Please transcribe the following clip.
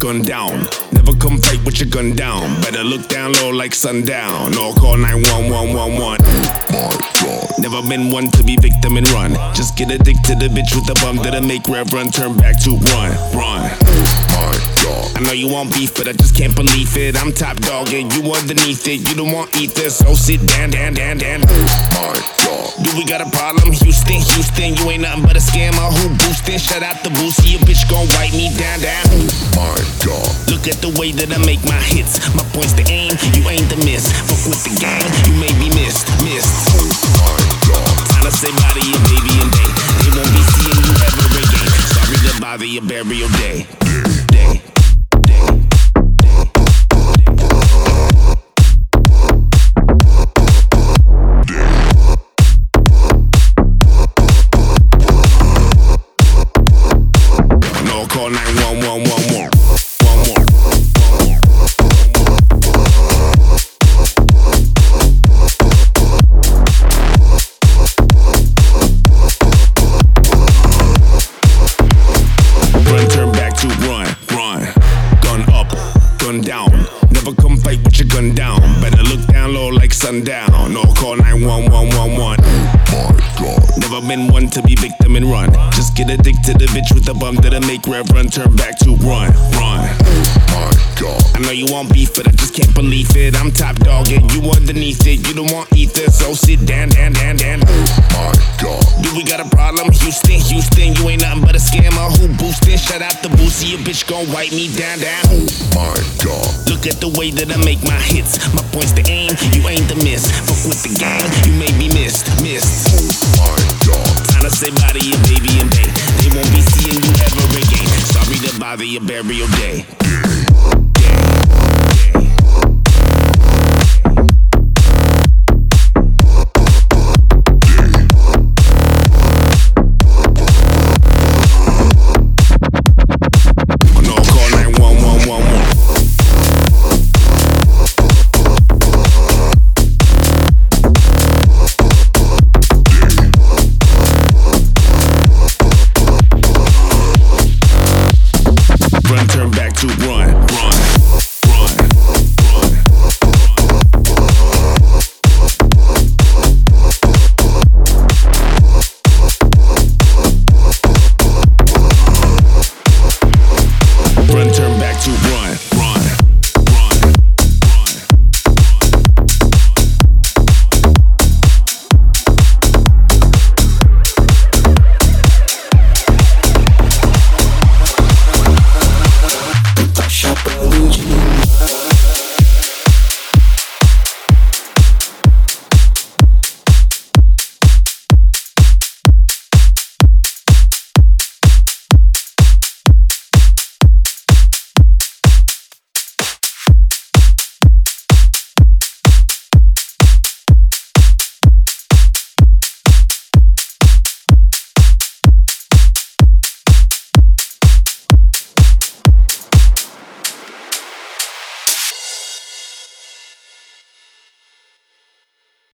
gun down. Never come fight with your gun down. Better look down low like sundown, or call 91111. Never been one to be victim and run. Just get addicted to the bitch with the bum that'll make rev run, turn back to run. I know you want beef, but I just can't believe it. I'm top dog and you underneath it. You don't want ether, so sit down. Do we got a problem? Houston, you ain't nothing but a scammer who boosting. Shout out the Boosie, your bitch gon' wipe me down. Look at the way that I make my hits. My point's the aim, you ain't the miss. Fuck with the game, you may be missed. Time to say bye to your baby and day. They won't be seeing you ever again. Sorry to bother your burial day. No, call 91111. Down. Never come fight with your gun down. Better look down low like sundown, or call 91111. Never been one to be victim and run. Just get addicted to the bitch with the bum that'll make rev run, turn back to run. I know you want beef, but I just can't believe it. I'm top dog and you underneath it. You don't want ether, so sit down. Do we got a problem? Houston, you ain't nothing but a scammer who boosting. Shout out the Boosie, your bitch gon' wipe me down. Look at the way that I make my hits. My point's the aim, you ain't the miss. Fuck with the game, you may be missed. Time to say bye to your baby and day. They won't be seeing you ever again. Sorry to bother your burial day.